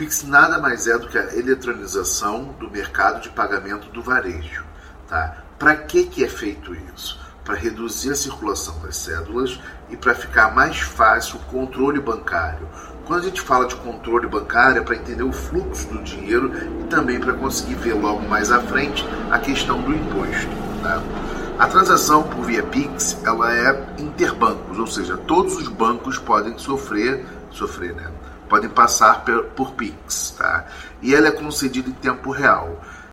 Pix nada mais é do que a eletronização do mercado de pagamento do varejo. Tá? Para que é feito isso? Para reduzir a circulação das cédulas e para ficar mais fácil o controle bancário. Quando a gente fala de controle bancário é para entender o fluxo do dinheiro e também para conseguir ver logo mais à frente a questão do imposto. Tá? A transação por via Pix ela é interbancos, ou seja, todos os bancos podem sofrer, né? Podem passar por Pix. Tá? E ela é concedida em tempo real.